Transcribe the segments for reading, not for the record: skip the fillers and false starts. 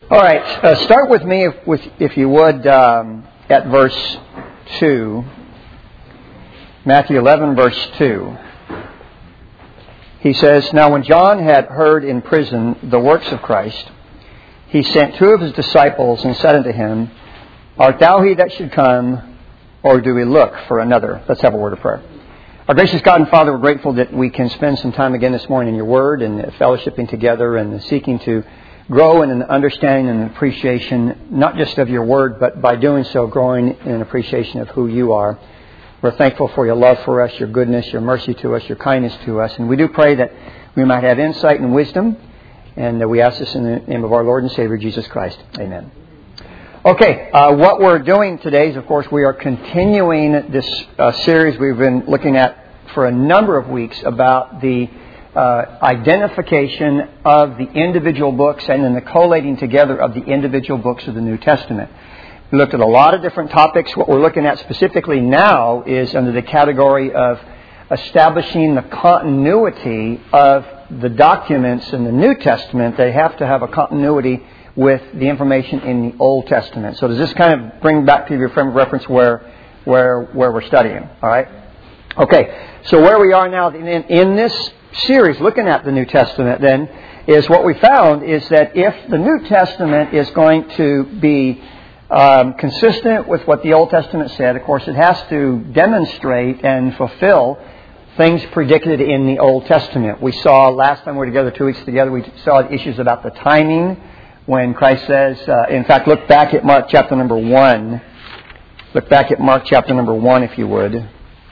All right, start with me, if you would, at verse 2. Matthew 11, verse 2. He says, "Now when John had heard in prison the works of Christ, he sent two of his disciples and said unto him, Art thou he that should come, or do we look for another?" Let's have a word of prayer. Our gracious God and Father, we're grateful that we can spend some time again this morning in your Word and fellowshipping together and seeking to grow in an understanding and an appreciation, not just of your Word, but by doing so, growing in an appreciation of who you are. We're thankful for your love for us, your goodness, your mercy to us, your kindness to us. And we do pray that we might have insight and wisdom. And we ask this in the name of our Lord and Savior, Jesus Christ. Amen. Okay, what we're doing today is, of course, we are continuing this series we've been looking at for a number of weeks about the identification of the individual books and then the collating together of the individual books of the New Testament. We looked at a lot of different topics. What we're looking at specifically now is under the category of establishing the continuity of the documents in the New Testament. They have to have a continuity with the information in the Old Testament. So does this kind of bring back to your frame of reference where we're studying? All right? Okay, so where we are now in this series looking at the New Testament then is what we found is that if the New Testament is going to be consistent with what the Old Testament said, of course it has to demonstrate and fulfill things predicted in the Old Testament. We saw last time we were together, 2 weeks together, we saw issues about the timing when Christ says, in fact, look back at Mark chapter number 1. Look back at Mark chapter number 1 if you would.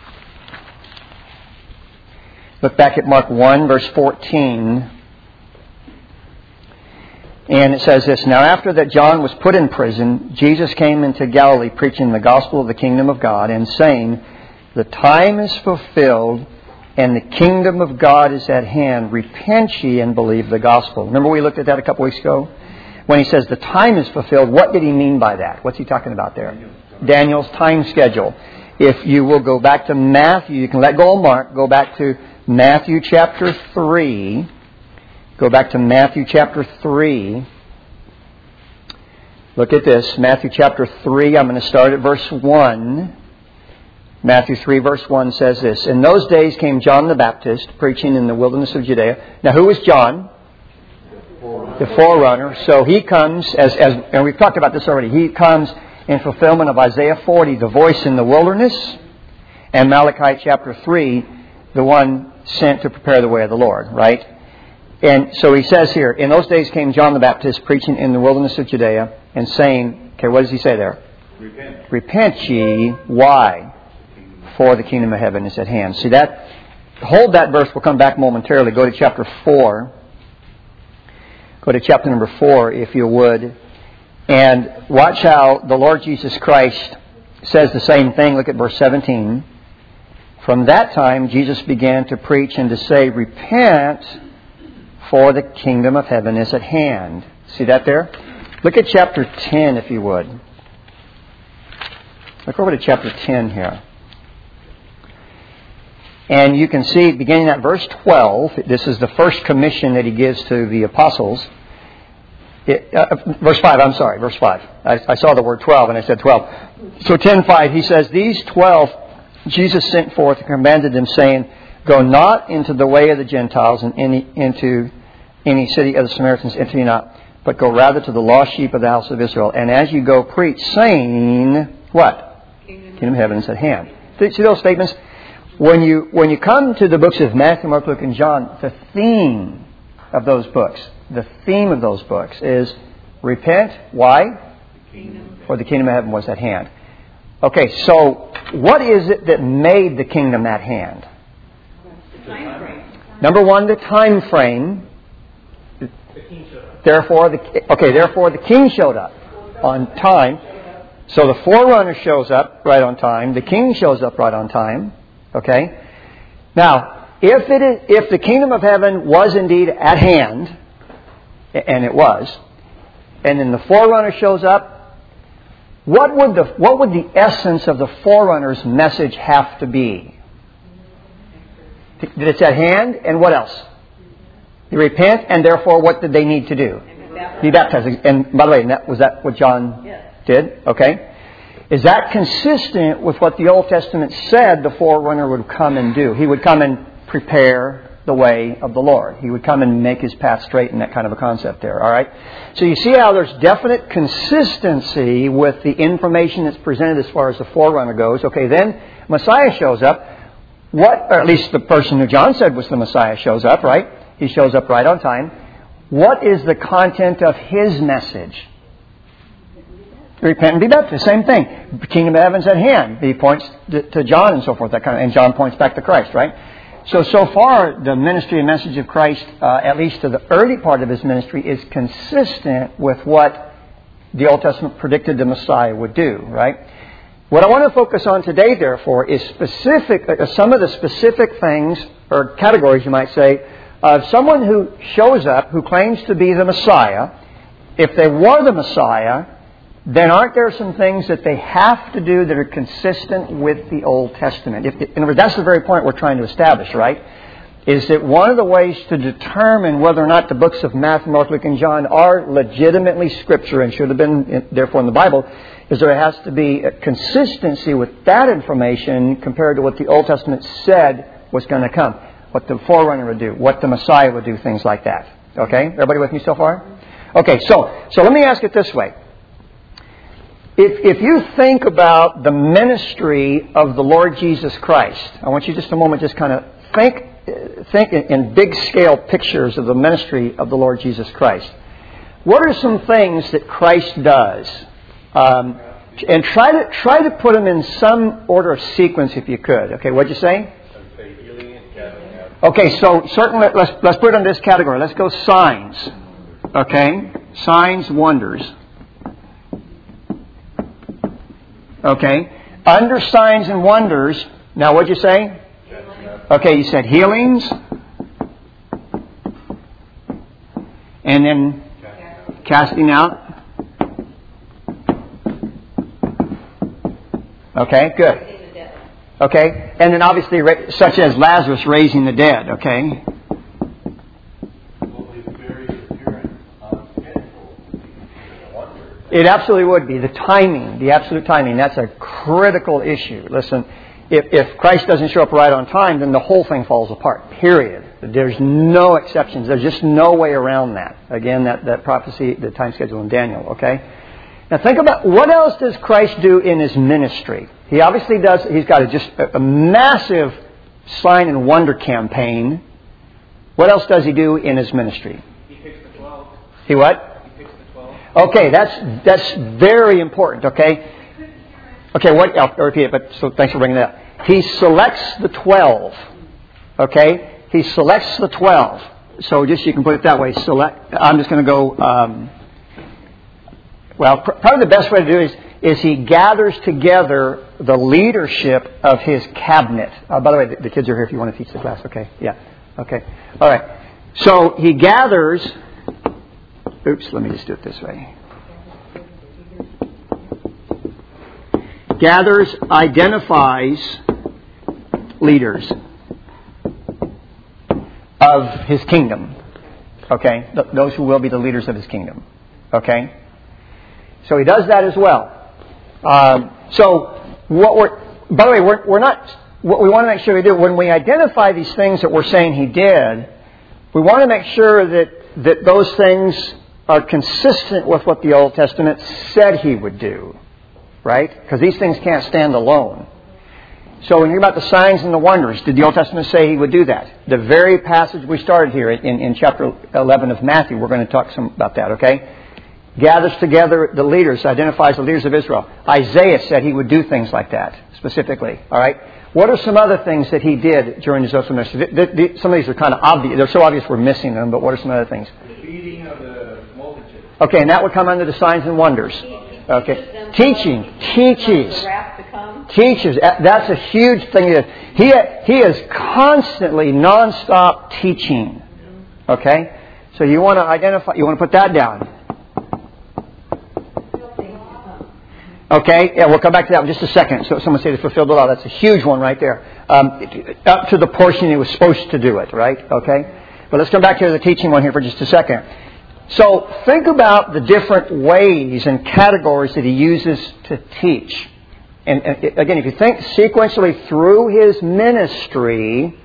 Look back at Mark 1, verse 14. And it says this, "Now after that John was put in prison, Jesus came into Galilee preaching the gospel of the kingdom of God and saying, The time is fulfilled and the kingdom of God is at hand. Repent ye and believe the gospel." Remember we looked at that a couple weeks ago? When he says the time is fulfilled, what did he mean by that? What's he talking about there? Daniel's time schedule. If you will go back to Matthew, you can let go of Mark, go back to Matthew chapter 3. Go back to Matthew chapter 3. Look at this. Matthew chapter 3, I'm going to start at verse 1. Matthew 3 verse 1 says this, "In those days came John the Baptist, preaching in the wilderness of Judea." Now who is John? The forerunner. So he comes, and we've talked about this already, he comes in fulfillment of Isaiah 40, the voice in the wilderness, and Malachi chapter 3, the one sent to prepare the way of the Lord, right? And so he says here, "In those days came John the Baptist, preaching in the wilderness of Judea, and saying," okay, what does he say there? "Repent. Repent ye." Why? "For the kingdom of heaven is at hand." See that? Hold that verse. We'll come back momentarily. Go to chapter 4. Go to chapter number 4, if you would. And watch how the Lord Jesus Christ says the same thing. Look at verse 17. "From that time Jesus began to preach and to say, Repent, for the kingdom of heaven is at hand." See that there? Look at chapter 10, if you would. Look over to chapter 10 here. And you can see, beginning at verse 12, this is the first commission that he gives to the apostles. Verse 5, I'm sorry, verse 5. I saw the word 12 and I said 12. So 10:5, he says, "These 12 Jesus sent forth and commanded them, saying, Go not into the way of the Gentiles and into any city of the Samaritans, enter ye not, but go rather to the lost sheep of the house of Israel. And as you go, preach, saying," what? "Kingdom of heaven is at hand." See those statements? When you come to the books of Matthew, Mark, Luke, and John, the theme of those books is repent. Why? For the kingdom of heaven was at hand. Okay, so what is it that made the kingdom at hand? The time frame. Number one, the time frame. Therefore, the king showed up on time. So the forerunner shows up right on time. The king shows up right on time. Okay? Now, if the kingdom of heaven was indeed at hand, and it was, and then the forerunner shows up, what would the essence of the forerunner's message have to be? That it's at hand, and what else? You repent, and therefore what did they need to do? Be baptized. And by the way, was that what John did? Okay. Is that consistent with what the Old Testament said the forerunner would come and do? He would come and prepare the way of the Lord. He would come and make His path straight, and that kind of a concept there. All right? So you see how there's definite consistency with the information that's presented as far as the forerunner goes. Okay, then Messiah shows up. Or at least the person who John said was the Messiah shows up, right? He shows up right on time. What is the content of His message? Repent and be baptized. Same thing. The kingdom of heaven's at hand. He points to John and so forth. And John points back to Christ, right? So far, the ministry and message of Christ, at least to the early part of His ministry, is consistent with what the Old Testament predicted the Messiah would do, right? What I want to focus on today, therefore, is some of the specific things, or categories, you might say, of someone who shows up, who claims to be the Messiah. If they were the Messiah, then aren't there some things that they have to do that are consistent with the Old Testament? In other words, that's the very point we're trying to establish, right? Is that one of the ways to determine whether or not the books of Matthew, Mark, Luke, and John are legitimately Scripture and should have been, therefore, in the Bible, is there has to be a consistency with that information compared to what the Old Testament said was going to come, what the forerunner would do, what the Messiah would do, things like that. Okay? Everybody with me so far? Okay, so let me ask it this way. If you think about the ministry of the Lord Jesus Christ, I want you just a moment just kind of think in big scale pictures of the ministry of the Lord Jesus Christ. What are some things that Christ does? And try to put them in some order of sequence if you could. Okay, what'd you say? Okay, so certainly let's put it in this category. Let's go signs. Okay, signs, wonders. Okay. Under signs and wonders, now what'd you say? Okay, you said healings. And then casting out. Okay, good. Okay, and then obviously such as Lazarus raising the dead, okay? It absolutely would be. The absolute timing, that's a critical issue. Listen, if Christ doesn't show up right on time, then the whole thing falls apart, period. There's no exceptions. There's just no way around that. Again, that prophecy, the time schedule in Daniel, okay? Now think about, what else does Christ do in His ministry? He obviously does, He's got just a massive sign and wonder campaign. What else does He do in His ministry? He picks the 12. He what? Okay, that's very important, okay? Okay, I'll repeat it, but so thanks for bringing that up. He selects the 12, okay? He selects the 12. So just, you can put it that way, I'm just going to go, probably the best way to do it is He gathers together the leadership of His cabinet. By the way, the kids are here if you want to teach the class, okay? Yeah, okay. All right. So He gathers... let me just do it this way. Gathers, identifies leaders of His kingdom. Okay? Those who will be the leaders of His kingdom. Okay? So He does that as well. By the way, we're not, what we want to make sure we do, when we identify these things that we're saying He did, we want to make sure that those things are consistent with what the Old Testament said He would do. Right? Because these things can't stand alone. So when you're about the signs and the wonders, did the Old Testament say He would do that? The very passage we started here in chapter 11 of Matthew, we're going to talk some about that, okay? Gathers together the leaders, identifies the leaders of Israel. Isaiah said He would do things like that, specifically. All right? What are some other things that He did during His earthly ministry? Some of these are kind of obvious. They're so obvious we're missing them, but what are some other things? The feeding of the multitude. Okay, and that would come under the signs and wonders. Okay. Teaches. Teaches. That's a huge thing. He is constantly, non-stop teaching. Okay? So you want to identify, you want to put that down. Okay? Yeah, we'll come back to that in just a second. So someone say to fulfill the law. That's a huge one right there. Up to the portion He was supposed to do it, right? Okay? But let's come back to the teaching one here for just a second. So think about the different ways and categories that he uses to teach. And again, if you think sequentially through his ministry,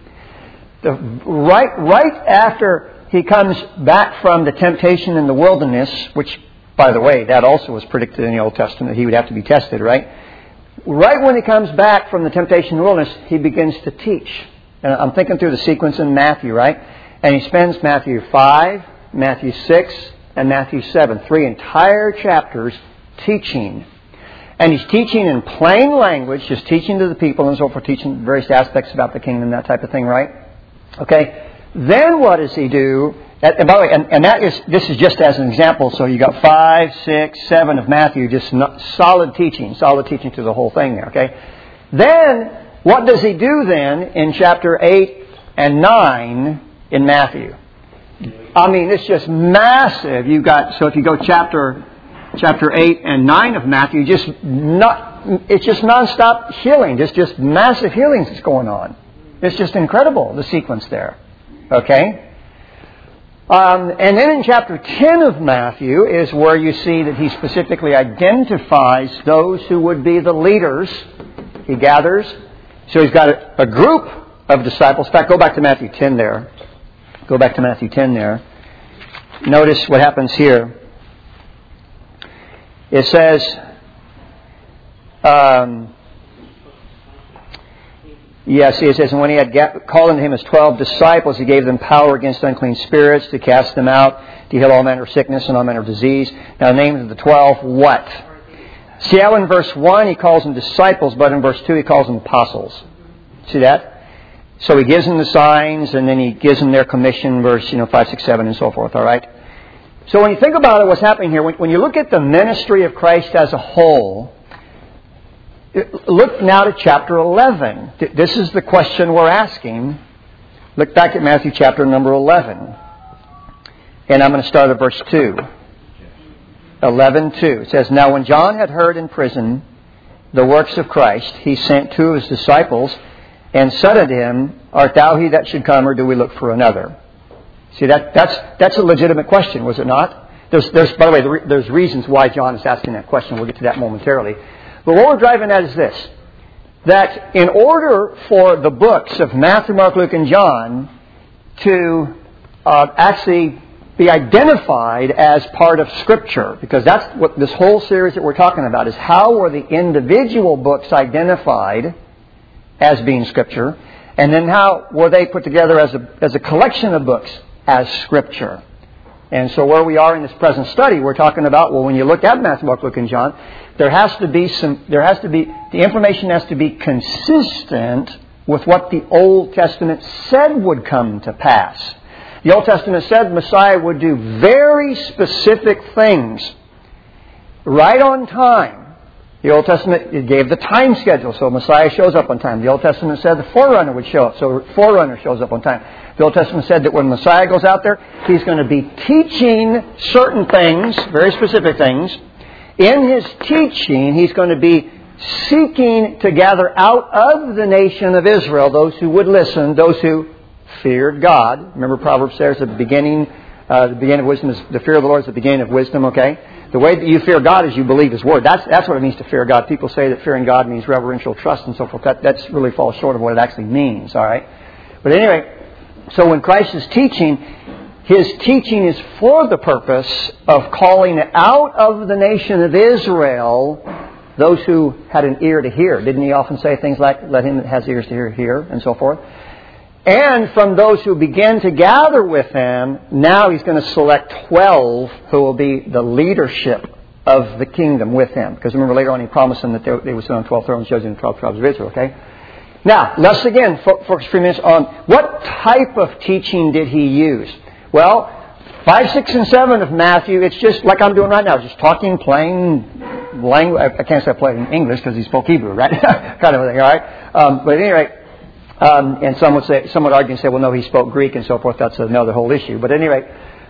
right after he comes back from the temptation in the wilderness, which, by the way, that also was predicted in the Old Testament, he would have to be tested, right? Right when he comes back from the temptation in the wilderness, he begins to teach. And I'm thinking through the sequence in Matthew, right? And he spends Matthew 5, Matthew 6, and Matthew 7, 3 entire chapters teaching. And he's teaching in plain language, just teaching to the people and so forth, teaching various aspects about the kingdom, that type of thing, right? Okay. Then what does he do? And by the way, and this is just as an example, so you got 5, 6, 7 of Matthew, just solid teaching to the whole thing there, okay? Then, what does he do then in chapter 8 and 9 in Matthew? I mean, it's just massive. So if you go chapter 8 and 9 of Matthew, it's just nonstop healing. Just massive healings that's going on. It's just incredible, the sequence there. Okay? And then in chapter 10 of Matthew is where you see that he specifically identifies those who would be the leaders. He gathers. So he's got a group of disciples. In fact, go back to Matthew 10 there. Go back to Matthew 10 there. Notice what happens here. It says, it says, and when he had called unto him his 12 disciples, he gave them power against unclean spirits to cast them out, to heal all manner of sickness and all manner of disease. Now, the names of the 12, what? See how in verse 1 he calls them disciples, but in verse 2 he calls them apostles. See that? So he gives them the signs, and then he gives them their commission, verse 5, 6, 7, and so forth, all right? So when you think about it, what's happening here, when you look at the ministry of Christ as a whole, look now to chapter 11. This is the question we're asking. Look back at Matthew chapter number 11. And I'm going to start at verse 2. 11:2. It says, Now when John had heard in prison the works of Christ, he sent 2 of his disciples, and said unto him, Art thou he that should come, or do we look for another? See, that's a legitimate question, was it not? There's by the way, there's reasons why John is asking that question. We'll get to that momentarily. But what we're driving at is this, that in order for the books of Matthew, Mark, Luke, and John to actually be identified as part of Scripture, because that's what this whole series that we're talking about is, how were the individual books identified as being Scripture, and then how were they put together as a collection of books as Scripture. And so where we are in this present study, we're talking about, well, when you look at Matthew, Mark, Luke, and John, the information has to be consistent with what the Old Testament said would come to pass. The Old Testament said Messiah would do very specific things right on time. The Old Testament, it gave the time schedule, so Messiah shows up on time. The Old Testament said the forerunner would show up, so the forerunner shows up on time. The Old Testament said that when Messiah goes out there, he's going to be teaching certain things, very specific things. In his teaching, he's going to be seeking to gather out of the nation of Israel those who would listen, those who feared God. Remember Proverbs says the beginning of wisdom is the fear of the Lord is the beginning of wisdom, okay? The way that you fear God is you believe His Word. That's what it means to fear God. People say that fearing God means reverential trust and so forth. That's really falls short of what it actually means, all right? But anyway, so when Christ is teaching, His teaching is for the purpose of calling out of the nation of Israel those who had an ear to hear. Didn't He often say things like, let him that has ears to hear, hear, and so forth? And from those who begin to gather with Him, now He's going to select 12 who will be the leadership of the kingdom with Him. Because remember later on He promised them that they would sit on 12 thrones judging the 12 tribes of Israel, okay? Now, let's again focus for a few minutes on what type of teaching did He use? Well, 5, 6, and 7 of Matthew, it's just like I'm doing right now, just talking plain language. I can't say plain English because He spoke Hebrew, right? kind of a thing, all right? But at any rate, and some would argue and say, well, no, He spoke Greek and so forth. That's another whole issue. But at any rate,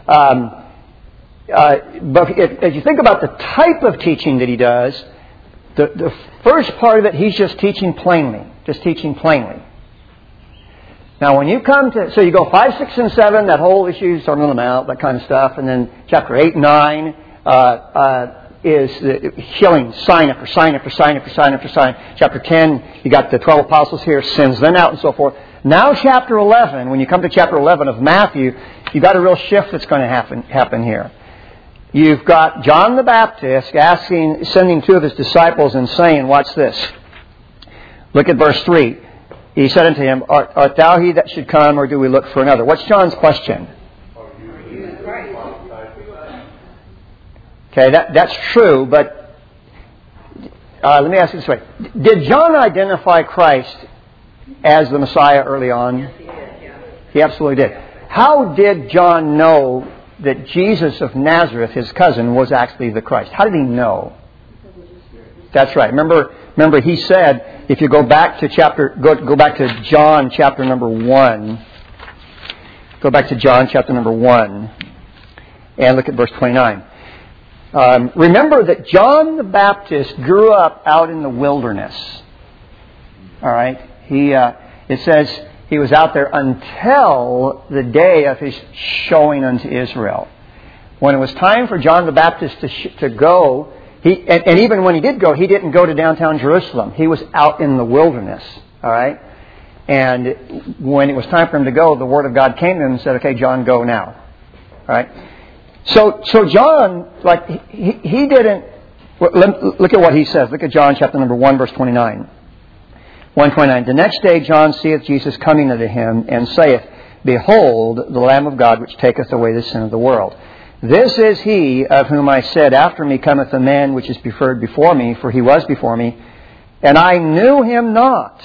but as you think about the type of teaching that He does, the first part of it, He's just teaching plainly. Just teaching plainly. Now, when you come to, so you go 5, 6, and 7, that whole issue, Sermon on the Mount, that kind of stuff, and then chapter 8 and 9 is the healing, sign after sign after sign after sign after sign. Chapter 10, you got the 12 apostles here, sends them out and so forth. Now, chapter 11, when you come to chapter 11 of Matthew, you've got a real shift that's going to happen here. You've got John the Baptist sending 2 of his disciples and saying, watch this. Look at verse 3. He said unto him, Art thou he that should come, or do we look for another? What's John's question? Okay, that's true, but let me ask you this way. Did John identify Christ as the Messiah early on? Yes, he did, yeah. He absolutely did. How did John know that Jesus of Nazareth, his cousin, was actually the Christ? How did he know? That's right. Remember, he said, if you go back to go back to John chapter number 1. Go back to John chapter number 1 and look at verse 29. Remember that John the Baptist grew up out in the wilderness. All right? It says he was out there until the day of his showing unto Israel. When it was time for John the Baptist to go, and even when he did go, he didn't go to downtown Jerusalem. He was out in the wilderness. All right? And when it was time for him to go, the Word of God came to him and said, okay, John, go now. All right? So John, he didn't... Look at what he says. Look at John chapter number 1, verse 29. 1:29. The next day John seeth Jesus coming unto him, and saith, Behold, the Lamb of God, which taketh away the sin of the world. This is he of whom I said, After me cometh a man which is preferred before me, for he was before me, and I knew him not.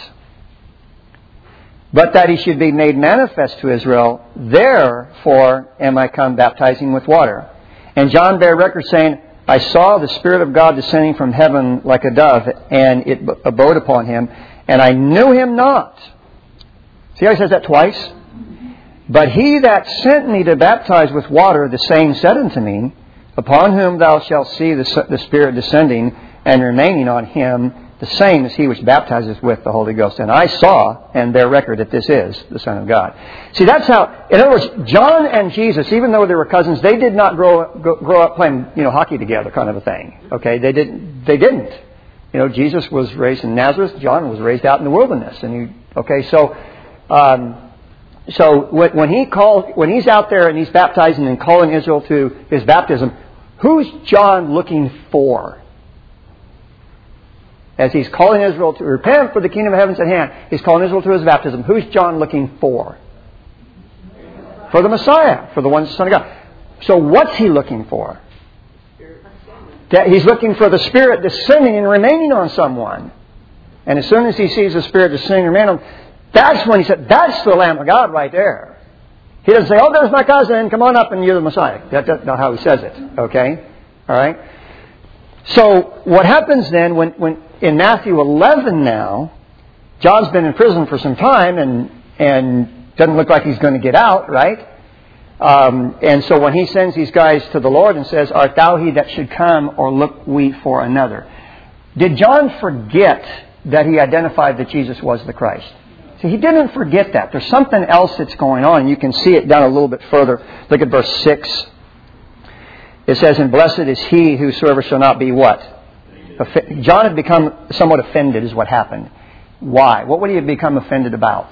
But that he should be made manifest to Israel, therefore am I come baptizing with water. And John bare record, saying, I saw the Spirit of God descending from heaven like a dove, and it abode upon him, and I knew him not. See how he says that twice? But he that sent me to baptize with water, the same said unto me, Upon whom thou shalt see the Spirit descending and remaining on him, the same as he which baptizes with the Holy Ghost. And I saw and bear record that this is the Son of God. See, that's how... In other words, John and Jesus, even though they were cousins, they did not grow up playing, hockey together, kind of a thing. Okay, they didn't. Jesus was raised in Nazareth. John was raised out in the wilderness. So when he's out there and he's baptizing and calling Israel to his baptism, who's John looking for? As he's calling Israel to repent, for the kingdom of heaven's at hand, he's calling Israel to his baptism. Who's John looking for? For the for the one Son of God. So what's he looking for? He's looking for the Spirit descending and remaining on someone. And as soon as he sees the Spirit descending and remaining on him, that's when he said, that's the Lamb of God right there. He doesn't say, there's my cousin, come on up and you're the Messiah. That's not how he says it. Okay? All right? So what happens then when in Matthew 11 now, John's been in prison for some time and doesn't look like he's going to get out, right? And so when he sends these guys to the Lord and says, Art thou he that should come, or look we for another? Did John forget that he identified that Jesus was the Christ? See, he didn't forget that. There's something else that's going on. You can see it down a little bit further. Look at verse 6. It says, And blessed is he whosoever shall not be what? John had become somewhat offended is what happened. Why? What would he have become offended about?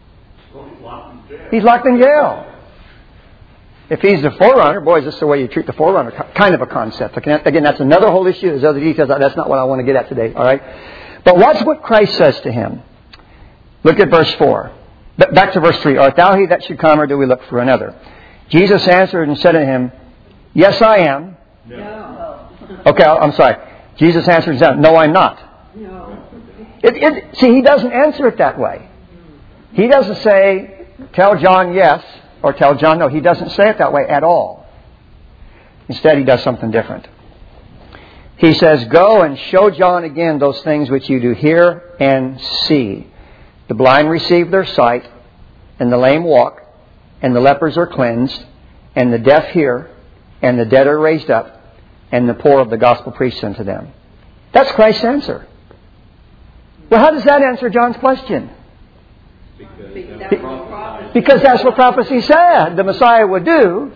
He's locked in jail. If he's the forerunner, boys, this is the way you treat the forerunner. Kind of a concept. Again, that's another whole issue. There's other details. That's not what I want to get at today. All right? But watch what Christ says to him. Look at verse 4. Back to verse 3. Art thou he that should come, or do we look for another? Jesus answered and said to him, Yes, I am. No. Okay, I'm sorry. Jesus answered and said, No, I'm not. No. See, he doesn't answer it that way. He doesn't say, tell John yes, or tell John no. He doesn't say it that way at all. Instead, he does something different. He says, Go and show John again those things which you do hear and see. The blind receive their sight, and the lame walk, and the lepers are cleansed, and the deaf hear, and the dead are raised up, and the poor of the gospel preached unto them. That's Christ's answer. Well, how does that answer John's question? Because that's what prophecy said the Messiah would do.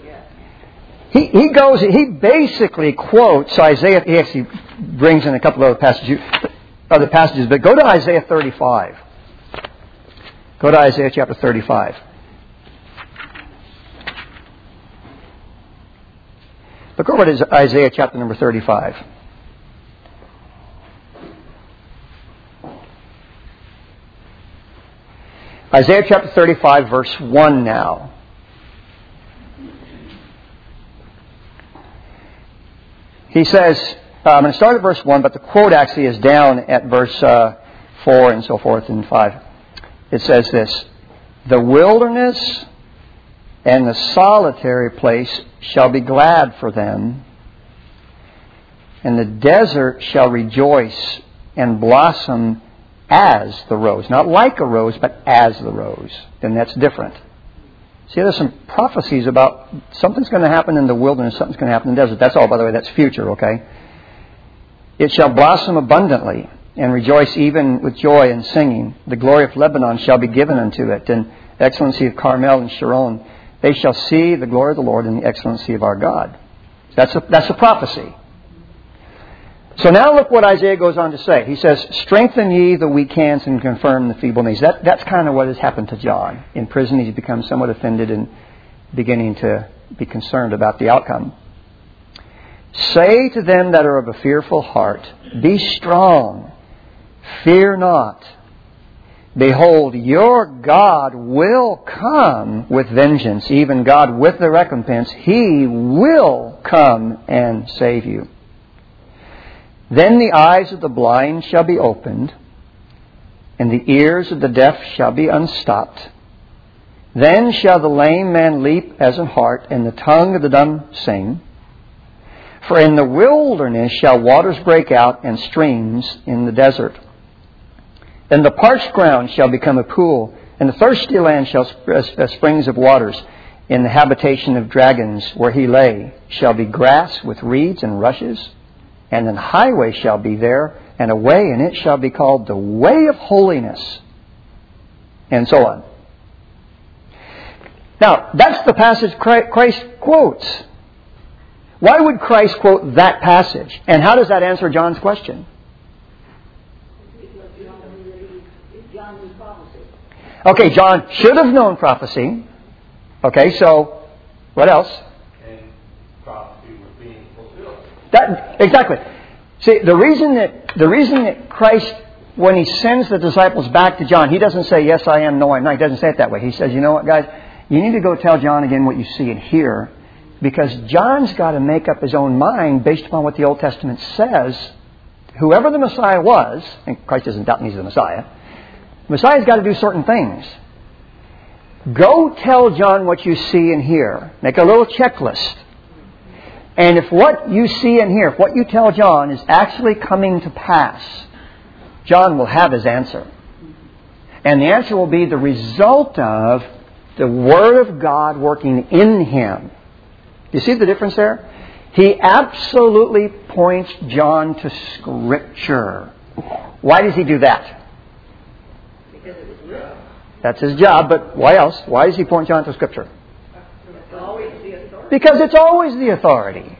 He basically quotes Isaiah. He actually brings in a couple of other passages, but go to Isaiah 35. Go to Isaiah chapter 35. Look over to Isaiah chapter number 35. Isaiah chapter 35, verse 1 now. He says, I'm going to start at verse 1, but the quote actually is down at verse 4 and so forth and 5. It says this, "The wilderness and the solitary place shall be glad for them, and the desert shall rejoice and blossom as the rose." Not like a rose, but as the rose. Then that's different. See, there's some prophecies about something's going to happen in the wilderness, something's going to happen in the desert. That's all, by the way, that's future, okay? "It shall blossom abundantly and rejoice even with joy and singing. The glory of Lebanon shall be given unto it, and the excellency of Carmel and Sharon. They shall see the glory of the Lord and the excellency of our God." That's a prophecy. So now look what Isaiah goes on to say. He says, "Strengthen ye the weak hands and confirm the feeble knees." That's kind of what has happened to John. In prison he's become somewhat offended and beginning to be concerned about the outcome. "Say to them that are of a fearful heart, Be strong, fear not. Behold, your God will come with vengeance, even God with the recompense. He will come and save you. Then the eyes of the blind shall be opened, and the ears of the deaf shall be unstopped. Then shall the lame man leap as an hart, and the tongue of the dumb sing. For in the wilderness shall waters break out, and streams in the desert. Then the parched ground shall become a pool, and the thirsty land shall springs of waters. In the habitation of dragons where he lay shall be grass with reeds and rushes. And an highway shall be there, and a way, and it shall be called the way of holiness." And so on. Now, that's the passage Christ quotes. Why would Christ quote that passage? And how does that answer John's question? Okay, John should have known prophecy. Okay, so what else? And prophecy was being fulfilled. Exactly. See, the reason that Christ, when He sends the disciples back to John, He doesn't say, "Yes, I am, no, I'm not." He doesn't say it that way. He says, "You know what, guys? You need to go tell John again what you see and hear, because John's got to make up his own mind based upon what the Old Testament says. Whoever the Messiah was," and Christ isn't doubting He's the Messiah, the Messiah's got to do certain things. Go tell John what you see and hear. Make a little checklist. And if what you see and hear, if what you tell John is actually coming to pass, John will have his answer. And the answer will be the result of the Word of God working in him. You see the difference there? He absolutely points John to Scripture. Why does he do that? Because it was written. That's his job, but why else? Why does he point John to Scripture? It's always the authority. Because it's always the authority.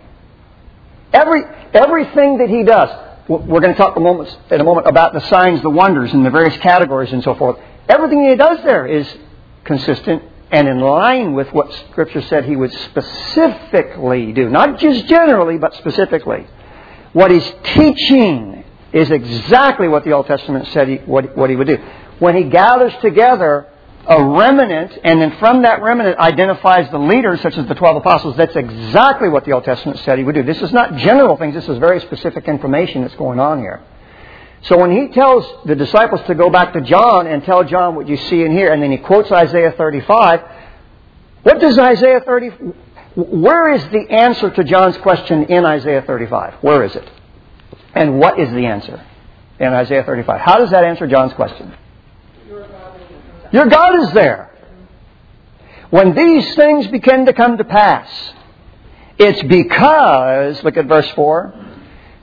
Everything that he does, we're going to talk in a moment about the signs, the wonders, and the various categories and so forth. Everything he does there is consistent and in line with what Scripture said he would specifically do. Not just generally, but specifically. What he's teaching is exactly what the Old Testament said what he would do. When he gathers together a remnant, and then from that remnant identifies the leaders, such as the 12 apostles, that's exactly what the Old Testament said he would do. This is not general things. This is very specific information that's going on here. So when he tells the disciples to go back to John and tell John what you see and hear, and then he quotes Isaiah 35, what does Isaiah 30... Where is the answer to John's question in Isaiah 35? Where is it? And what is the answer in Isaiah 35? How does that answer John's question? Your God is there. When these things begin to come to pass, it's because, look at verse 4,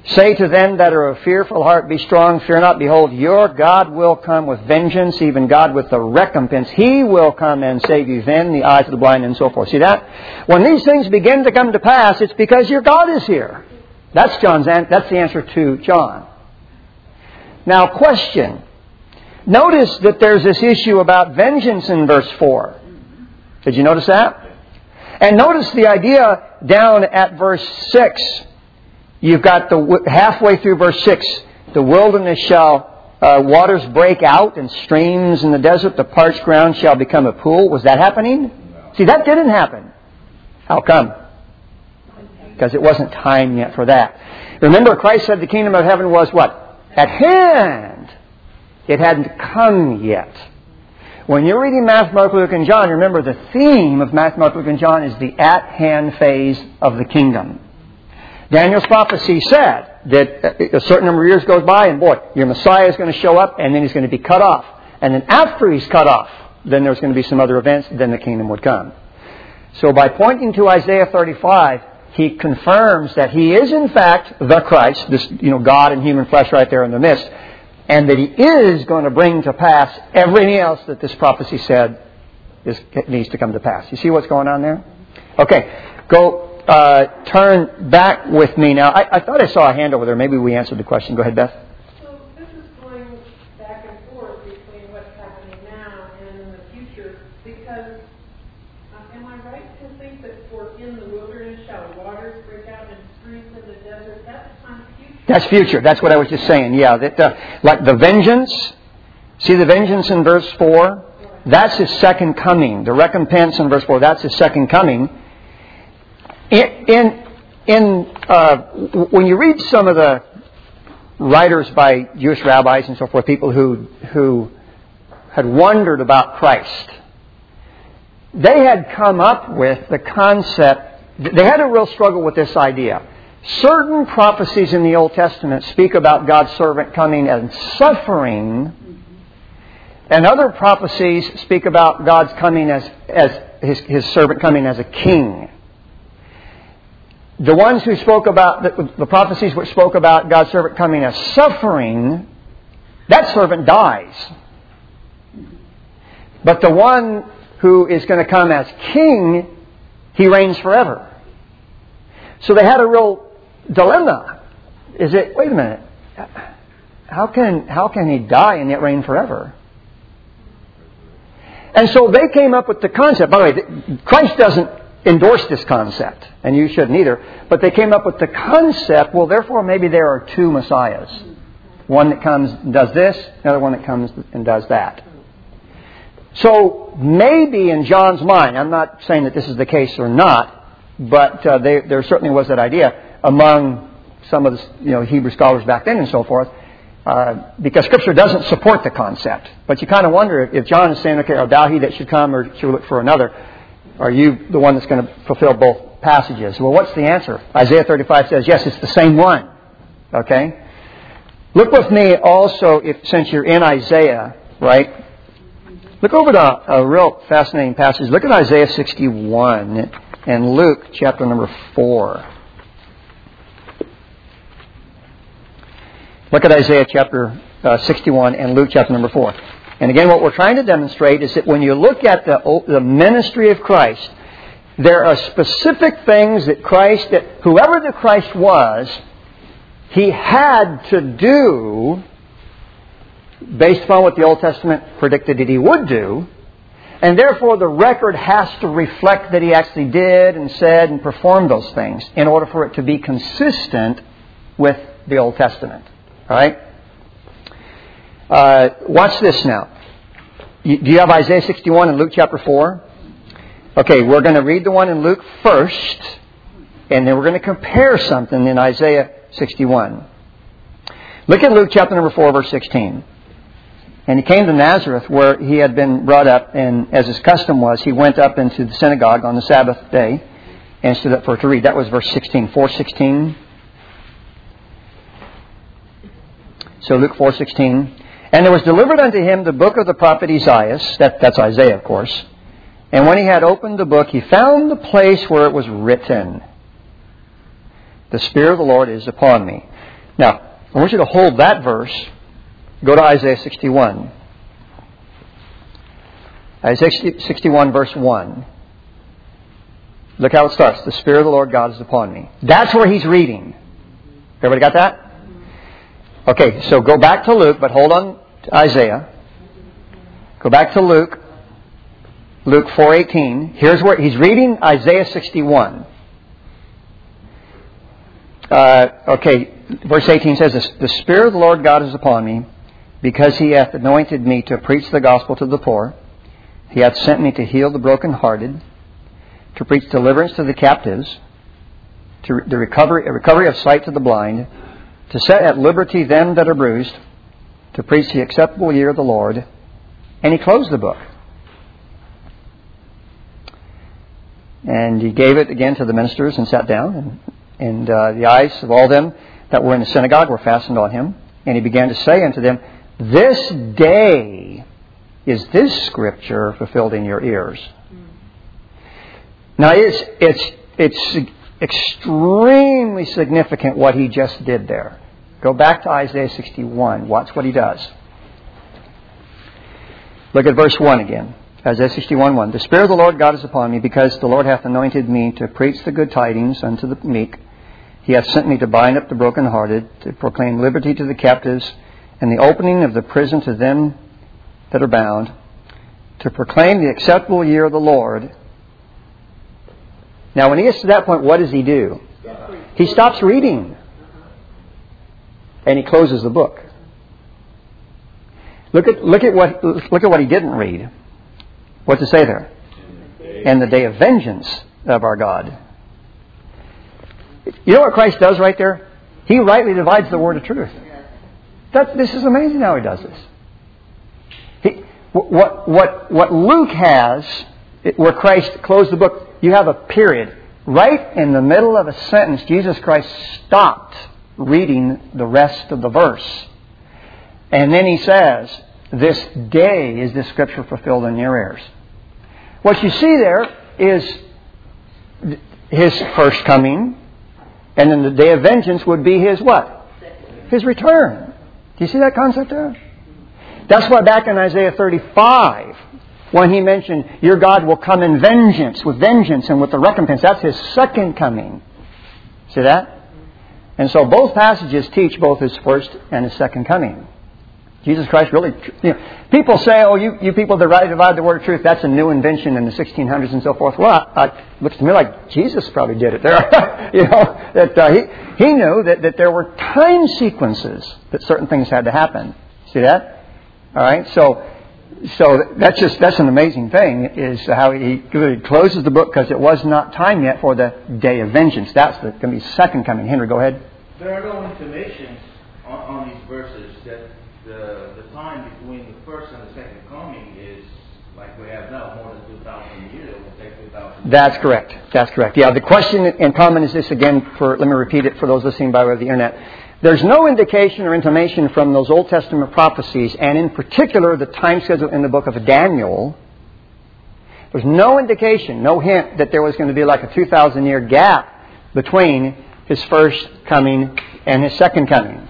Say to them that are of fearful heart, be strong, fear not. Behold, your God will come with vengeance, even God with the recompense. He will come and save you then, the eyes of the blind, and so forth. See that? When these things begin to come to pass, it's because your God is here. That's the answer to John. Now, question. Notice that there's this issue about vengeance in verse 4. Did you notice that? And notice the idea down at verse 6. You've got halfway through verse 6, the wilderness shall waters break out and streams in the desert, the parched ground shall become a pool. Was that happening? No. See, that didn't happen. How come? Because it wasn't time yet for that. Remember, Christ said the kingdom of heaven was what? At hand. It hadn't come yet. When you're reading Matthew, Mark, Luke, and John, remember the theme of Matthew, Mark, Luke, and John is the at-hand phase of the kingdom. Daniel's prophecy said that a certain number of years goes by and boy, your Messiah is going to show up and then he's going to be cut off. And then after he's cut off, then there's going to be some other events, then the kingdom would come. So by pointing to Isaiah 35, he confirms that he is in fact the Christ, this God in human flesh right there in the midst, and that he is going to bring to pass everything else that this prophecy said needs to come to pass. You see what's going on there? Okay, turn back with me now. I thought I saw a hand over there. Maybe we answered the question. Go ahead, Beth. So this is going back and forth between what's happening now and in the future, because am I right to think that for in the wilderness shall waters break out and streams in the desert? That's on future. That's future. That's what I was just saying. Yeah, like the vengeance. See the vengeance in verse 4? That's his second coming. The recompense in verse 4, that's his second coming. When you read some of the writers by Jewish rabbis and so forth, people who had wondered about Christ, they had come up with the concept, they had a real struggle with this idea. Certain prophecies in the Old Testament speak about God's servant coming and suffering, and other prophecies speak about God's coming as his servant coming as a king. The ones who spoke about, the prophecies which spoke about God's servant coming as suffering, that servant dies. But the one who is going to come as king, he reigns forever. So they had a real dilemma. Wait a minute, how can he die and yet reign forever? And so they came up with the concept. By the way, Christ doesn't endorse this concept, and you shouldn't either. But they came up with the concept, well, therefore maybe there are two Messiahs. One that comes and does this, another one that comes and does that. So maybe in John's mind, I'm not saying that this is the case or not, but there certainly was that idea among some of the Hebrew scholars back then and so forth, because Scripture doesn't support the concept. But you kind of wonder if John is saying, okay, are thou he that should come, or should we look for another? Are you the one that's going to fulfill both passages? Well, what's the answer? Isaiah 35 says, yes, it's the same one. Okay? Look with me also, since you're in Isaiah, right? Look over to a real fascinating passage. Look at Isaiah 61 and Luke chapter number 4. Look at Isaiah chapter 61 and Luke chapter number 4. And again, what we're trying to demonstrate is that when you look at the ministry of Christ, there are specific things that whoever the Christ was, he had to do based upon what the Old Testament predicted that he would do. And therefore, the record has to reflect that he actually did and said and performed those things in order for it to be consistent with the Old Testament. All right? Watch this now. Do you have Isaiah 61 and Luke chapter 4? Okay, we're going to read the one in Luke first, and then we're going to compare something in Isaiah 61. Look at Luke chapter number 4, verse 16. And he came to Nazareth, where he had been brought up, and as his custom was, he went up into the synagogue on the Sabbath day and stood up to read. That was verse 16, 4:16. So Luke 4:16. And there was delivered unto him the book of the prophet Isaiah. That's Isaiah, of course. And when he had opened the book, he found the place where it was written, the Spirit of the Lord is upon me, Now, I want you to hold that verse. Go to Isaiah 61. Isaiah 61 verse 1. Look how it starts. The Spirit of the Lord God is upon me. That's where he's reading. Everybody got that? Okay, so go back to Luke, but hold on to Isaiah. Go back to Luke. Luke 4:18. Here's where he's reading Isaiah 61. Verse 18 says, The Spirit of the Lord God is upon me, because He hath anointed me to preach the gospel to the poor. He hath sent me to heal the brokenhearted, to preach deliverance to the captives, to the recovery of sight to the blind, to set at liberty them that are bruised, to preach the acceptable year of the Lord. And He closed the book. And He gave it again to the ministers and sat down. And the eyes of all them that were in the synagogue were fastened on Him. And He began to say unto them, This day is this scripture fulfilled in your ears. Now it's extremely significant what He just did there. Go back to Isaiah 61. Watch what He does. Look at verse 1 again. Isaiah 61:1. The Spirit of the Lord God is upon me, because the Lord hath anointed me to preach the good tidings unto the meek. He hath sent me to bind up the brokenhearted, to proclaim liberty to the captives, and the opening of the prison to them that are bound, to proclaim the acceptable year of the Lord. Now when he gets to that point, what does he do? He stops reading. And he closes the book. Look at what he didn't read. What's it say there? And the day of vengeance of our God. You know what Christ does right there? He rightly divides the word of truth. This is amazing how He does this. What Luke has, where Christ closed the book, you have a period. Right in the middle of a sentence, Jesus Christ stopped reading the rest of the verse. And then He says, This day is this scripture fulfilled in your ears. What you see there is His first coming, and then the day of vengeance would be His what? His return. Do you see that concept there? That's why back in Isaiah 35, when He mentioned, Your God will come in vengeance, with vengeance and with the recompense, that's His second coming. See that? And so both passages teach both His first and His second coming. Jesus Christ really... people say, you people that rightly divide the word of truth, that's a new invention in the 1600s and so forth. Well, it looks to me like Jesus probably did it. He knew that there were time sequences that certain things had to happen. See that? All right, so that's an amazing thing, is how He closes the book, because it was not time yet for the day of vengeance. That's going to be second coming. Henry, go ahead. There are no intimations on these verses that the time between the first and the second coming is like we have now, more than 2,000 years. It will take 2,000 years. That's correct. Yeah, the question in common is this again. Let me repeat it for those listening by way of the internet. There's no indication or intimation from those Old Testament prophecies, and in particular the time schedule in the book of Daniel. There's no indication, no hint that there was going to be like a 2,000-year gap between His first coming and His second coming.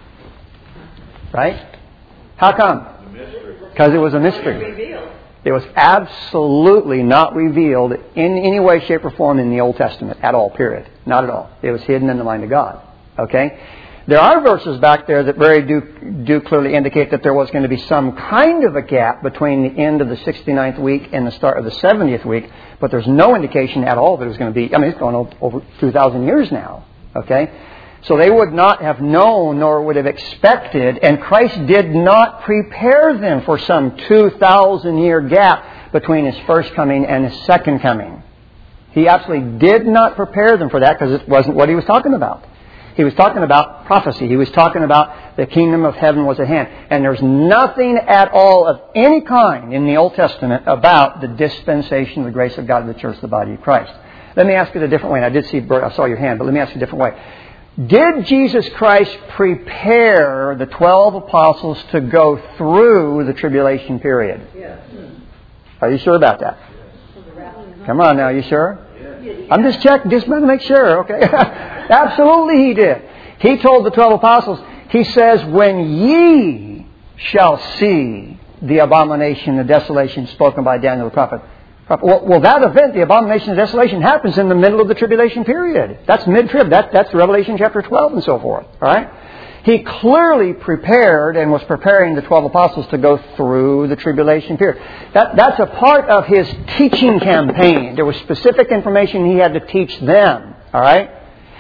Right? How come? Because it was a mystery. It was absolutely not revealed in any way, shape, or form in the Old Testament at all, period. Not at all. It was hidden in the mind of God. Okay? There are verses back there that do clearly indicate that there was going to be some kind of a gap between the end of the 69th week and the start of the 70th week, but there's no indication at all that it was going to be, it's going over 2,000 years now. Okay? So they would not have known nor would have expected, and Christ did not prepare them for some 2,000-year gap between His first coming and His second coming. He absolutely did not prepare them for that, because it wasn't what He was talking about. He was talking about prophecy. He was talking about the kingdom of heaven was at hand. And there's nothing at all of any kind in the Old Testament about the dispensation of the grace of God in the church, the body of Christ. Let me ask it a different way. And I saw your hand, but let me ask you a different way. Did Jesus Christ prepare the 12 apostles to go through the tribulation period? Yes. Are you sure about that? Come on now, you sure? I'm just checking, just want to make sure, okay? Absolutely He did. He told the 12 apostles, He says, when ye shall see the abomination, the desolation spoken by Daniel the prophet. Well, that event, the abomination of desolation, happens in the middle of the tribulation period. That's mid-trib. That's Revelation chapter 12 and so forth. All right? He clearly prepared and was preparing the 12 apostles to go through the tribulation period. That's a part of His teaching campaign. There was specific information He had to teach them. All right?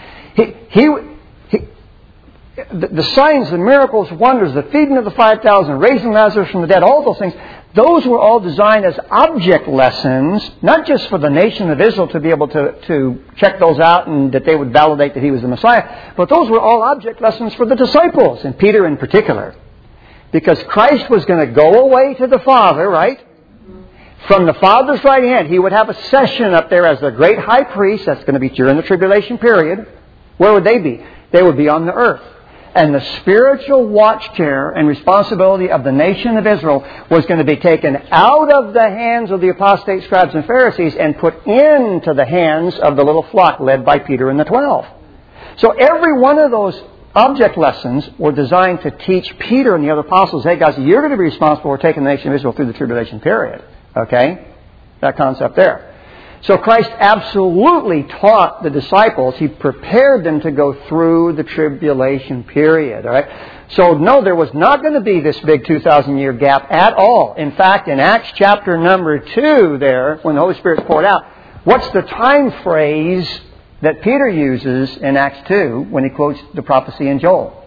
The signs, the miracles, wonders, the feeding of the 5,000, raising Lazarus from the dead, all those things, those were all designed as object lessons, not just for the nation of Israel to be able to check those out and that they would validate that He was the Messiah, but those were all object lessons for the disciples, and Peter in particular. Because Christ was going to go away to the Father, right? From the Father's right hand, He would have a session up there as the great high priest. That's going to be during the tribulation period. Where would they be? They would be on the earth. And the spiritual watch care and responsibility of the nation of Israel was going to be taken out of the hands of the apostate scribes and Pharisees and put into the hands of the little flock led by Peter and the 12. So every one of those object lessons were designed to teach Peter and the other apostles, hey guys, you're going to be responsible for taking the nation of Israel through the tribulation period. Okay? That concept there. So Christ absolutely taught the disciples. He prepared them to go through the tribulation period. All right? So no, there was not going to be this big 2,000-year gap at all. In fact, in Acts chapter number 2 there, when the Holy Spirit's poured out, what's the time phrase that Peter uses in Acts 2 when he quotes the prophecy in Joel?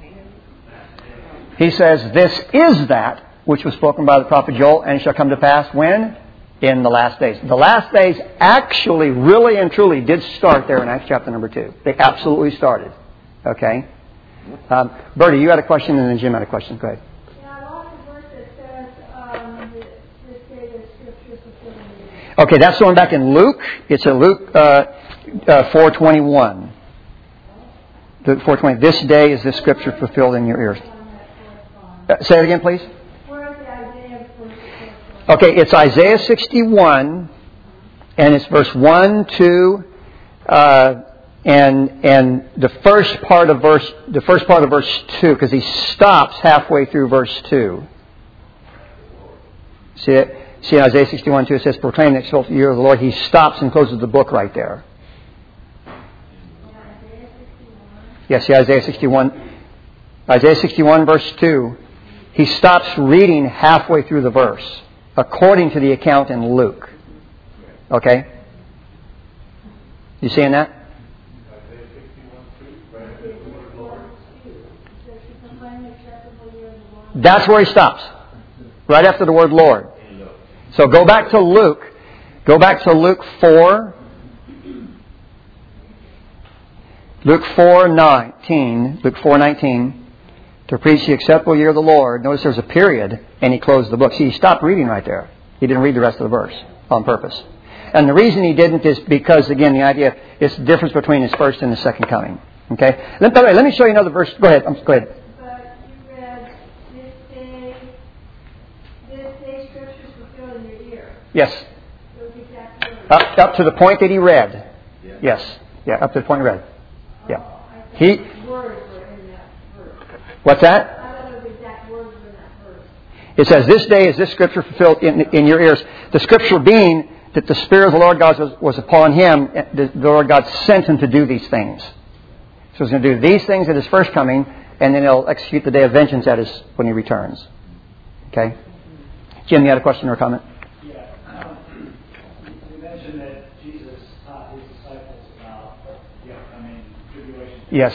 He says, this is that which was spoken by the prophet Joel, and it shall come to pass when? In the last days. The last days actually, really and truly did start there in Acts chapter number 2. They absolutely started. Okay? Bertie, you had a question, and then Jim had a question. Go ahead. Yeah, I lost the verse that says, this day the Scripture fulfilled. Okay, that's going back in Luke. It's in Luke 4:21. 4:20. This day is this Scripture fulfilled in your ears. Say it again, please. Okay, it's Isaiah 61, and it's verse 1, 2, and the first part of verse 2, because he stops halfway through verse 2. See it? See in Isaiah 61, 2, it says, proclaim the exalted year of the Lord. He stops and closes the book right there. Yes, see Isaiah 61. Isaiah 61, verse 2. He stops reading halfway through the verse, according to the account in Luke. Okay? You seeing that? That's where he stops. Right after the word Lord. So go back to Luke. Go back to Luke 4. Luke 4:19. Luke 4:19. To preach the acceptable year of the Lord. Notice there's a period, and he closed the book. See, he stopped reading right there. He didn't read the rest of the verse on purpose. And the reason he didn't is because, again, the idea is the difference between his first and his second coming. Okay? By the way, let me show you another verse. Go ahead. Go ahead. But you read, this day Scriptures fulfilled in your ear. Yes. Those exact words. Up to the point that he read. Yeah. Yes. Yeah, up to the point he read. Yeah. Words were in that verse. What's that? I don't know the exact words were in that verse. It says, this day is this Scripture fulfilled in your ears. The Scripture being that the Spirit of the Lord God was upon him. The Lord God sent him to do these things. So he's going to do these things at his first coming, and then he'll execute the day of vengeance when he returns. Okay? Jim, you had a question or a comment? Yeah. You mentioned that Jesus taught his disciples about the upcoming tribulation. Yes.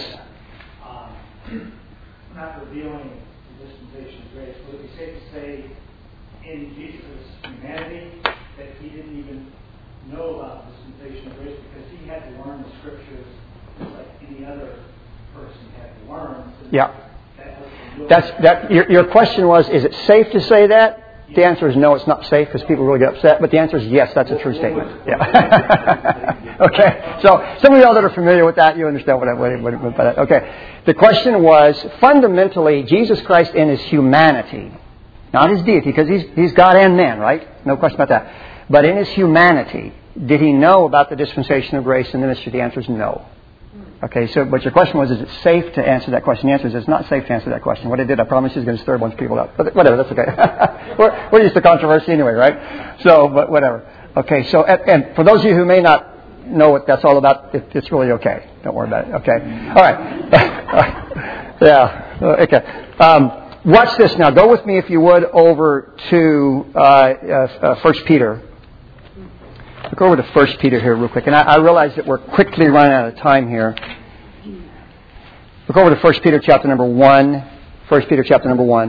Not revealing the dispensation of grace. Would it be safe to say in Jesus' humanity that he didn't even know about the dispensation of grace because he had to learn the Scriptures just like any other person had to learn? So yeah. That your question was, is it safe to say that? The answer is no, it's not safe because people really get upset. But the answer is yes, that's a true statement. Yeah. Okay. So some of y'all that are familiar with that, you understand what I meant by that. Okay. The question was, fundamentally, Jesus Christ in his humanity, not his deity, because he's God and man, right? No question about that. But in his humanity, did he know about the dispensation of grace and the mystery? The answer is no. Okay, so, but your question was, is it safe to answer that question? The answer is it's not safe to answer that question. What I did, I promise you, is going to stir a bunch of people up. But whatever, that's okay. we're used to controversy anyway, right? So, but whatever. Okay, so, and for those of you who may not know what that's all about, it's really okay. Don't worry about it, okay? All right. Yeah, okay. Watch this now. Go with me, if you would, over to 1 Peter. Look over to 1 Peter here real quick. And I realize that we're quickly running out of time here. Look over to 1 Peter chapter number 1. 1 Peter chapter number 1.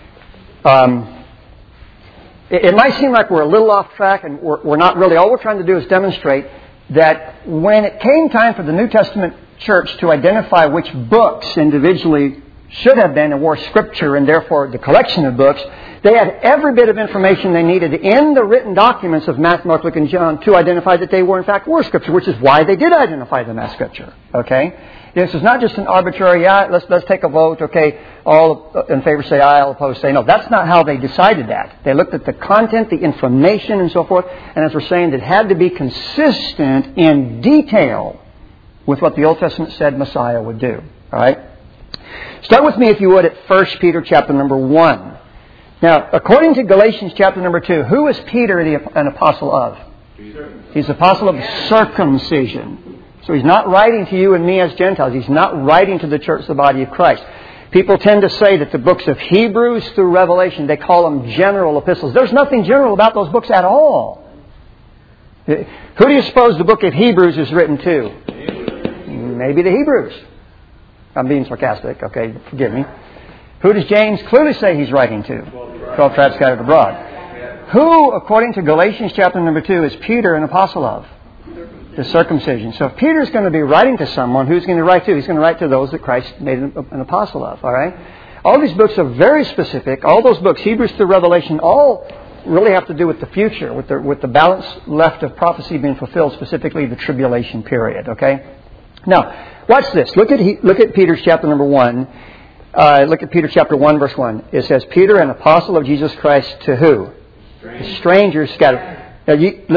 It might seem like we're a little off track, and we're not really. All we're trying to do is demonstrate that when it came time for the New Testament church to identify which books individually should have been and were Scripture, and therefore the collection of books, they had every bit of information they needed in the written documents of Matthew, Mark, Luke, and John to identify that they were in fact were Scripture, which is why they did identify them as Scripture. Okay? This is not just an arbitrary, let's take a vote, okay, all in favor say aye, all opposed say no. That's not how they decided that. They looked at the content, the information, and so forth, and as we're saying, it had to be consistent in detail with what the Old Testament said Messiah would do. All right? Start with me, if you would, at 1 Peter chapter number 1. Now, according to Galatians chapter number 2, who is Peter an apostle of? He's an apostle of circumcision. So he's not writing to you and me as Gentiles. He's not writing to the church, the body of Christ. People tend to say that the books of Hebrews through Revelation, they call them general epistles. There's nothing general about those books at all. Who do you suppose the book of Hebrews is written to? Maybe the Hebrews. I'm being sarcastic, okay, forgive me. Who does James clearly say he's writing to? 12 tribes scattered abroad. Who, according to Galatians chapter number 2, is Peter an apostle of? The circumcision. So if Peter's going to be writing to someone, who's going to write to? He's going to write to those that Christ made an apostle of, all right? All these books are very specific. All those books, Hebrews through Revelation, all really have to do with the future, with the balance left of prophecy being fulfilled, specifically the tribulation period, okay? Now, watch this. Look at Peter's chapter number 1. Look at Peter chapter 1, verse 1. It says, Peter, an apostle of Jesus Christ, to who? Strangers scattered. Now,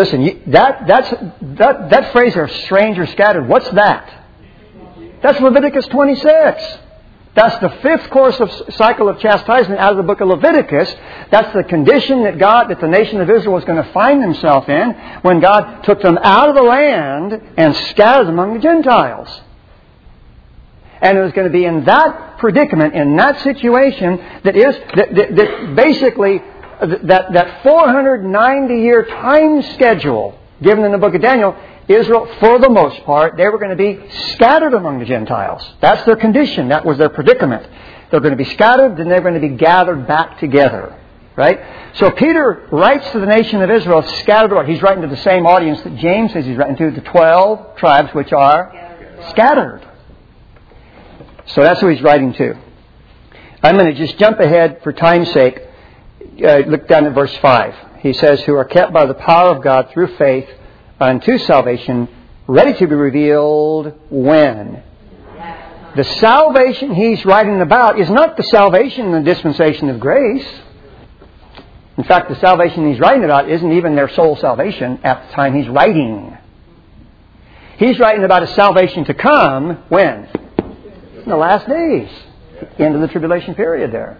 that phrase there, strangers scattered, what's that? That's Leviticus 26. That's the fifth course of cycle of chastisement out of the book of Leviticus. That's the condition that the nation of Israel was going to find themselves in when God took them out of the land and scattered them among the Gentiles. And it was going to be in that predicament, in that situation, that basically that 490-year time schedule given in the book of Daniel, Israel, for the most part, they were going to be scattered among the Gentiles. That's their condition. That was their predicament. They're going to be scattered, then they're going to be gathered back together. Right? So Peter writes to the nation of Israel, scattered abroad. He's writing to the same audience that James says he's writing to, the 12 tribes which are scattered. So that's who he's writing to. I'm going to just jump ahead for time's sake. Look down at verse 5. He says, who are kept by the power of God through faith unto salvation, ready to be revealed when? The salvation he's writing about is not the salvation in the dispensation of grace. In fact, the salvation he's writing about isn't even their soul salvation at the time he's writing. He's writing about a salvation to come when? In the last days. End of the tribulation period there.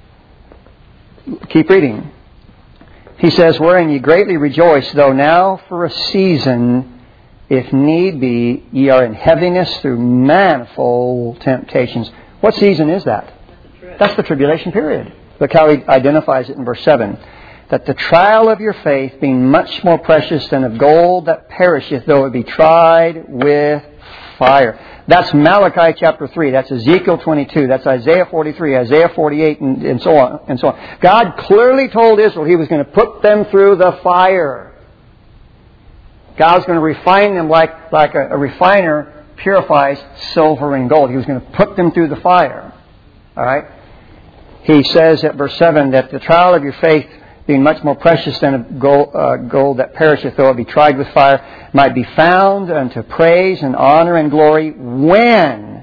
Keep reading. He says, wherein ye greatly rejoice, though now for a season, if need be, ye are in heaviness through manifold temptations. What season is that? That's the tribulation period. Look how he identifies it in verse 7. That the trial of your faith, being much more precious than of gold that perisheth, though it be tried with fire. That's Malachi chapter 3. That's Ezekiel 22. That's Isaiah 43, Isaiah 48, and so on, and so on. God clearly told Israel He was going to put them through the fire. God's going to refine them like a refiner purifies silver and gold. He was going to put them through the fire. All right? He says at verse 7 that the trial of your faith, being much more precious than of gold that perisheth, though it be tried with fire, might be found unto praise and honor and glory when?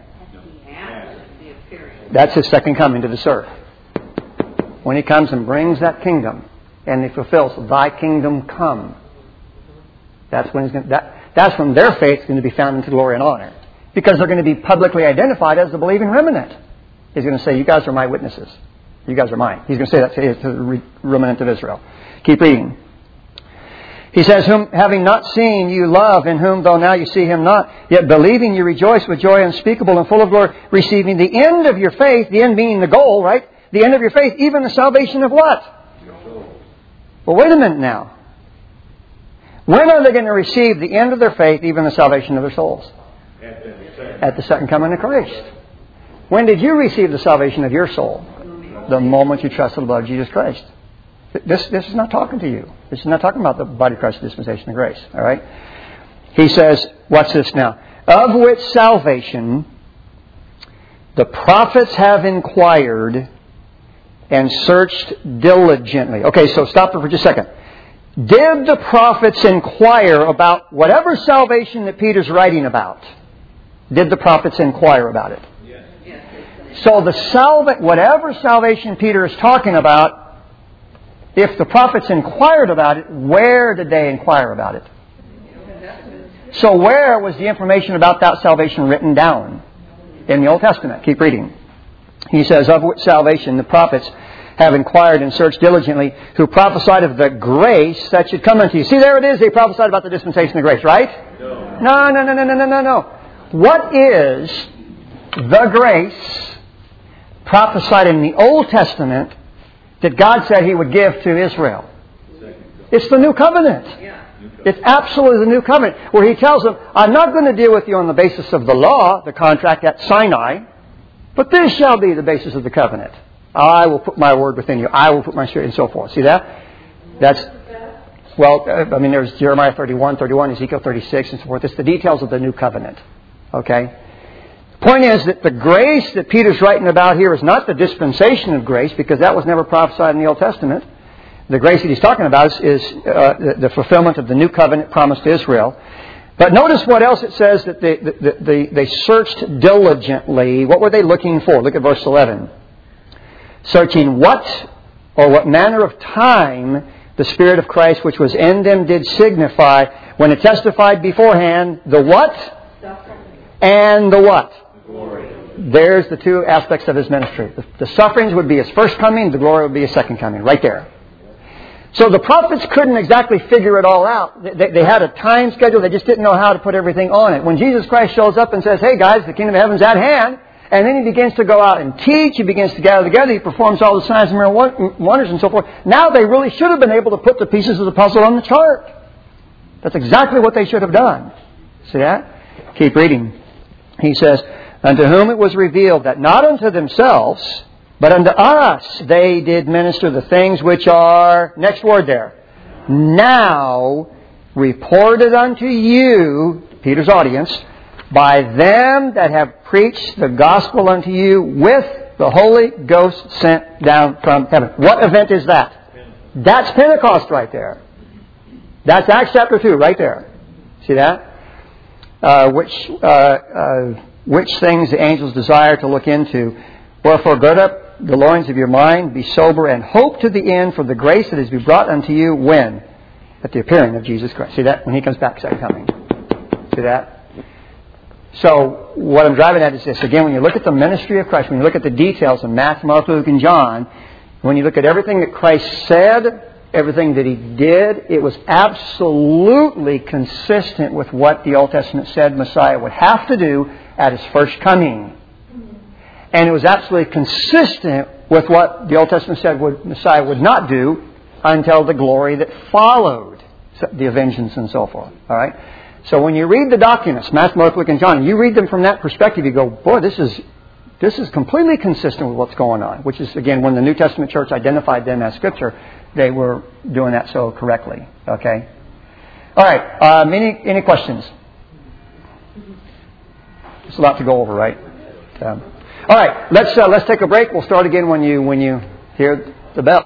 That's His second coming to this earth. When He comes and brings that kingdom and He fulfills, thy kingdom come. That's when that's when their faith is going to be found into glory and honor. because they're going to be publicly identified as the believing remnant. He's going to say, you guys are my witnesses. You guys are mine. He's going to say that to the remnant of Israel. Keep reading. He says, whom having not seen you love, in whom though now you see him not, yet believing you rejoice with joy unspeakable and full of glory, receiving the end of your faith, the end meaning the goal, right? The end of your faith, even the salvation of what? Well, wait a minute now. When are they going to receive the end of their faith, even the salvation of their souls? At the second coming of Christ. When did you receive the salvation of your soul? The moment you trusted the blood of Jesus Christ. This is not talking to you. This is not talking about the body of Christ's dispensation of grace. All right? He says, watch this now. Of which salvation the prophets have inquired and searched diligently. Okay, so stop there for just a second. Did the prophets inquire about whatever salvation that Peter's writing about? Did the prophets inquire about it? Yes. So whatever salvation Peter is talking about, if the prophets inquired about it, where did they inquire about it? So where was the information about that salvation written down? In the Old Testament. Keep reading. He says, of which salvation the prophets have inquired and searched diligently, who prophesied of the grace that should come unto you. See, there it is. They prophesied about the dispensation of grace, right? No. What is the grace prophesied in the Old Testament that God said He would give to Israel? It's the New Covenant. It's absolutely the New Covenant, where He tells them, I'm not going to deal with you on the basis of the law, the contract at Sinai, but this shall be the basis of the covenant. I will put my word within you. I will put my spirit, and so forth. See that? There's Jeremiah 31, Ezekiel 36, and so forth. It's the details of the New Covenant. Okay? Point is that the grace that Peter's writing about here is not the dispensation of grace, because that was never prophesied in the Old Testament. The grace that he's talking about is the fulfillment of the New Covenant promised to Israel. But notice what else it says that they searched diligently. What were they looking for? Look at verse 11. Searching what manner of time the Spirit of Christ which was in them did signify, when it testified beforehand the what? And the what? Glory. There's the two aspects of His ministry. The sufferings would be His first coming, the glory would be His second coming. Right there. So the prophets couldn't exactly figure it all out. They had a time schedule. They just didn't know how to put everything on it. When Jesus Christ shows up and says, hey guys, the kingdom of heaven's at hand, and then He begins to go out and teach, He begins to gather together, He performs all the signs and wonders and so forth. Now they really should have been able to put the pieces of the puzzle on the chart. That's exactly what they should have done. See that? Keep reading. He says, unto whom it was revealed that not unto themselves, but unto us they did minister the things which are, next word there, now reported unto you, Peter's audience, by them that have preached the gospel unto you with the Holy Ghost sent down from heaven. What event is that? That's Pentecost right there. That's Acts chapter 2 right there. See that? Which things the angels desire to look into. Wherefore gird up the loins of your mind, be sober, and hope to the end for the grace that is to be brought unto you when? At the appearing of Jesus Christ. See that? When He comes back, second coming. See that? So, what I'm driving at is this. Again, when you look at the ministry of Christ, when you look at the details of Matthew, Mark, Luke, and John, when you look at everything that Christ said, everything that He did, it was absolutely consistent with what the Old Testament said Messiah would have to do at His first coming. And it was absolutely consistent with what the Old Testament said Messiah would not do until the glory that followed, the vengeance and so forth. All right? So when you read the documents, Matthew, Mark, Luke, and John, and you read them from that perspective, you go, boy, this is completely consistent with what's going on. Which is, again, when the New Testament church identified them as Scripture, they were doing that so correctly. Okay? All right. Any questions? It's a lot to go over, right? All right. Let's take a break. We'll start again when you hear the bell.